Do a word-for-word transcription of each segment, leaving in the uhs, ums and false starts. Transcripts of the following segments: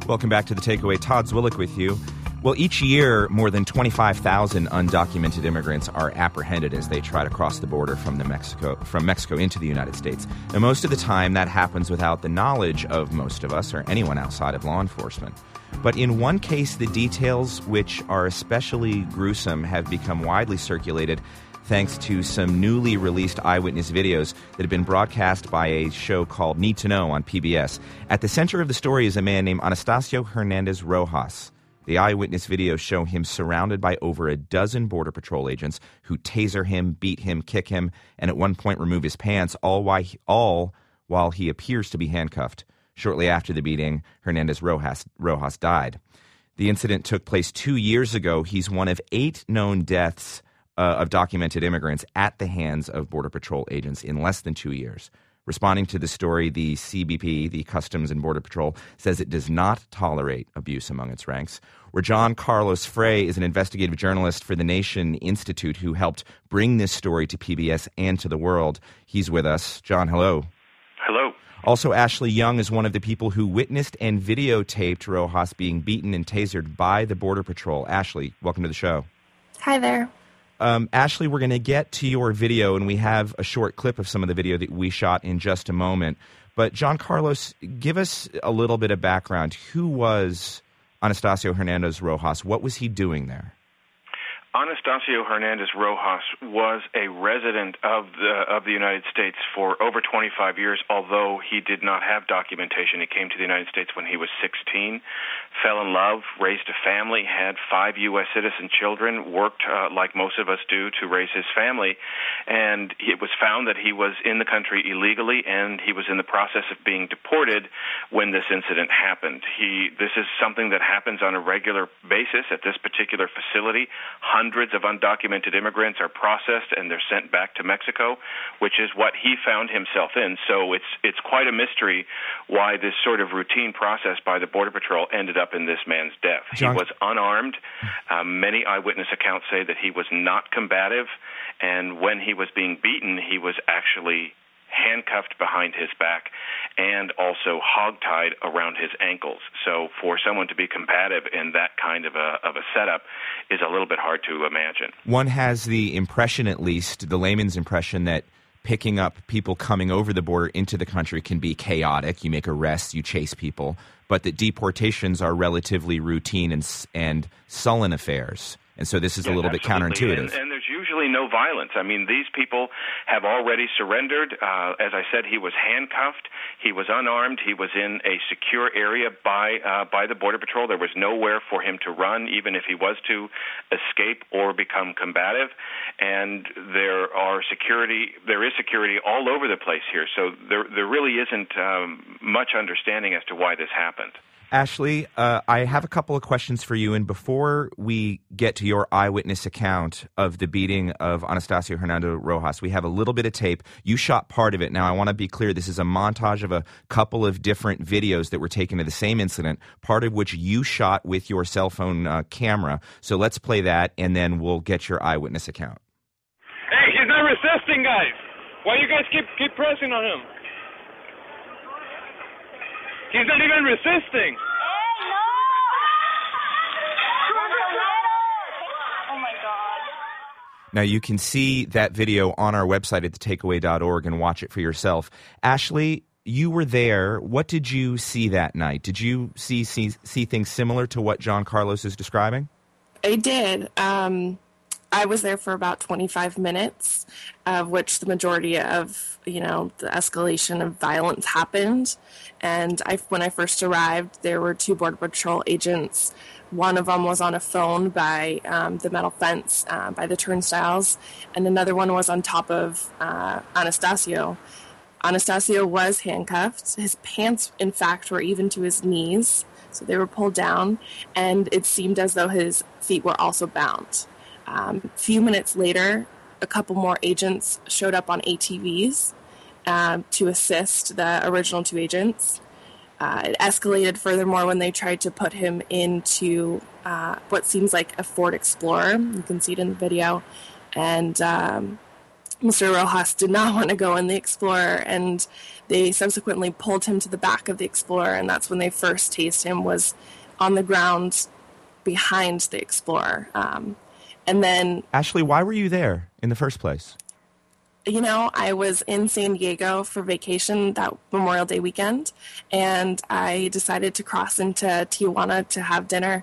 Welcome back to The Takeaway. Todd Zwillich with you. Well, each year, more than twenty-five thousand undocumented immigrants are apprehended as they try to cross the border from the Mexico from Mexico into the United States. And most of the time, that happens without the knowledge of most of us or anyone outside of law enforcement. But in one case, the details, which are especially gruesome, have become widely circulated thanks to some newly released eyewitness videos that have been broadcast by a show called Need to Know on P B S. At the center of the story is a man named Anastasio Hernandez Rojas. The eyewitness videos show him surrounded by over a dozen Border Patrol agents who taser him, beat him, kick him, and at one point remove his pants, all while he, all while he appears to be handcuffed. Shortly after the beating, Hernandez Rojas, Rojas died. The incident took place two years ago. He's one of eight known deaths uh, of documented immigrants at the hands of Border Patrol agents in less than two years. Responding to the story, the C B P, the Customs and Border Patrol, says it does not tolerate abuse among its ranks. Rajon Carlos Frey is an investigative journalist for the Nation Institute who helped bring this story to P B S and to the world. He's with us. John, hello. Hello. Also, Ashley Young is one of the people who witnessed and videotaped Rojas being beaten and tasered by the Border Patrol. Ashley, welcome to the show. Hi there. Um, Ashley, we're going to get to your video, and we have a short clip of some of the video that we shot in just a moment. But John Carlos, give us a little bit of background. Who was Anastasio Hernandez Rojas? What was he doing there? Anastasio Hernandez Rojas was a resident of the of the United States for over twenty-five years, although he did not have documentation. He came to the United States when he was sixteen, fell in love, raised a family, had five U S citizen children, worked uh, like most of us do to raise his family, and it was found that he was in the country illegally, and he was in the process of being deported when this incident happened. He this is something that happens on a regular basis at this particular facility. Hundreds of undocumented immigrants are processed and they're sent back to Mexico, which is what he found himself in. So it's it's quite a mystery why this sort of routine process by the Border Patrol ended up in this man's death. John. He was unarmed. Um, many eyewitness accounts say that he was not combative, and when he was being beaten, he was actually handcuffed behind his back and also hogtied around his ankles. So for someone to be combative in that kind of a of a setup is a little bit hard to imagine. One has the impression, at least, the layman's impression, that picking up people coming over the border into the country can be chaotic. You make arrests, you chase people, but that deportations are relatively routine and, and sullen affairs. And so this is yes, a little absolutely. bit counterintuitive. And, and there's usually no violence. I mean, these people have already surrendered. Uh, as I said, he was handcuffed. He was unarmed. He was in a secure area by uh, by the Border Patrol. There was nowhere for him to run, even if he was to escape or become combative. And there are security. There is security all over the place here. So there there really isn't um, much understanding as to why this happened. Ashley, uh, I have a couple of questions for you, and before we get to your eyewitness account of the beating of Anastasio Hernandez Rojas, we have a little bit of tape. You shot part of it. Now, I want to be clear, this is a montage of a couple of different videos that were taken of the same incident, part of which you shot with your cell phone uh, camera. So let's play that, and then we'll get your eyewitness account. Hey, he's not resisting, guys. Why you guys keep keep pressing on him? He's not even resisting. Oh, my God. Now, you can see that video on our website at the takeaway dot org and watch it for yourself. Ashley, you were there. What did you see that night? Did you see see, see things similar to what John Carlos is describing? I did. Um, I was there for about twenty-five minutes, of which the majority of, you know, the escalation of violence happened. And I, when I first arrived, there were two Border Patrol agents. One of them was on a phone by um, the metal fence, uh, by the turnstiles, and another one was on top of uh, Anastasio. Anastasio was handcuffed. His pants, in fact, were even to his knees, so they were pulled down, and it seemed as though his feet were also bound. Um, a few minutes later, a couple more agents showed up on A T Vs uh, to assist the original two agents. Uh, it escalated furthermore when they tried to put him into uh, what seems like a Ford Explorer. You can see it in the video. And um, Mister Rojas did not want to go in the Explorer, and they subsequently pulled him to the back of the Explorer, and that's when they first tased him, was on the ground behind the Explorer. Um, and then... Ashley, why were you there in the first place? You know, I was in San Diego for vacation that Memorial Day weekend, and I decided to cross into Tijuana to have dinner.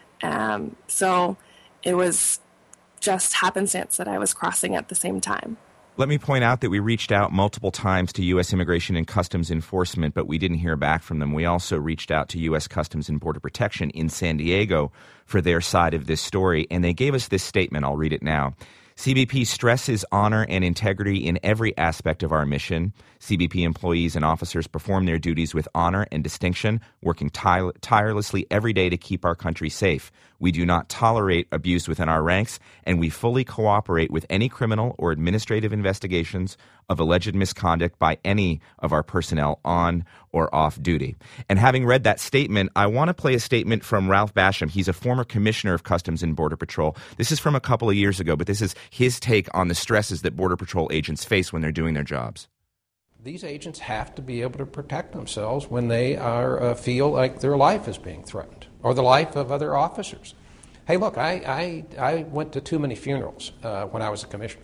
Um, so it was just happenstance that I was crossing at the same time. Let me point out that we reached out multiple times to U S Immigration and Customs Enforcement, but we didn't hear back from them. We also reached out to U S Customs and Border Protection in San Diego for their side of this story, and they gave us this statement. I'll read it now. C B P stresses honor and integrity in every aspect of our mission. C B P employees and officers perform their duties with honor and distinction, working tire- tirelessly every day to keep our country safe. We do not tolerate abuse within our ranks, and we fully cooperate with any criminal or administrative investigations of alleged misconduct by any of our personnel on or off duty. And having read that statement, I want to play a statement from Ralph Basham. He's a former commissioner of Customs and Border Patrol. This is from a couple of years ago, but this is his take on the stresses that Border Patrol agents face when they're doing their jobs. These agents have to be able to protect themselves when they are uh, feel like their life is being threatened, or the life of other officers. Hey, look, I, I, I went to too many funerals uh, when I was a commissioner.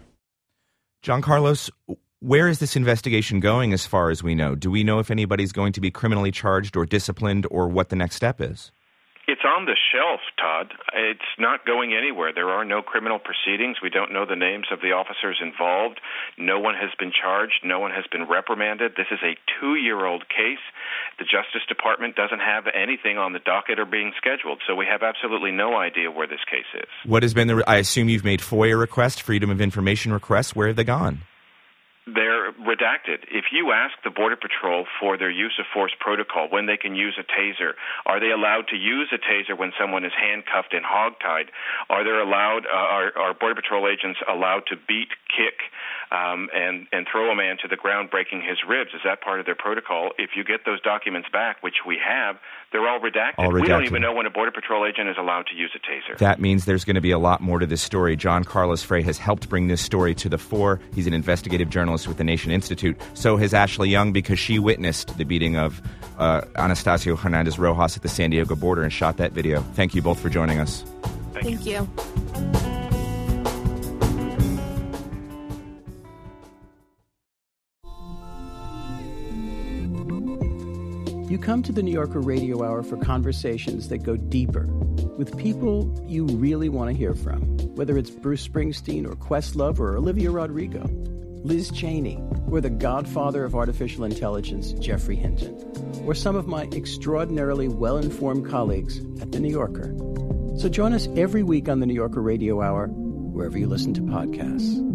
John Carlos, where is this investigation going as far as we know? Do we know if anybody's going to be criminally charged or disciplined, or what the next step is? It's on the shelf, Todd. It's not going anywhere. There are no criminal proceedings. We don't know the names of the officers involved. No one has been charged. No one has been reprimanded. This is a two-year-old case. The Justice Department doesn't have anything on the docket or being scheduled, so we have absolutely no idea where this case is. What has been the... I assume you've made FOIA requests, Freedom of Information requests. Where have they gone? They're redacted. If you ask the Border Patrol for their use of force protocol, when they can use a taser, are they allowed to use a taser when someone is handcuffed and hogtied? Are they allowed? Uh, are, are Border Patrol agents allowed to beat, kick, um, and and throw a man to the ground, breaking his ribs? Is that part of their protocol? If you get those documents back, which we have, they're all redacted. all redacted. We don't even know when a Border Patrol agent is allowed to use a taser. That means there's going to be a lot more to this story. John Carlos Frey has helped bring this story to the fore. He's an investigative journalist with the Nation Institute. So has Ashley Young, because she witnessed the beating of uh, Anastasio Hernandez Rojas at the San Diego border and shot that video. Thank you both for joining us. Thank, Thank you. you. You come to the New Yorker Radio Hour for conversations that go deeper with people you really want to hear from, whether it's Bruce Springsteen or Questlove or Olivia Rodrigo, Liz Cheney, or the godfather of artificial intelligence, Geoffrey Hinton, or some of my extraordinarily well-informed colleagues at The New Yorker. So join us every week on the New Yorker Radio Hour, wherever you listen to podcasts.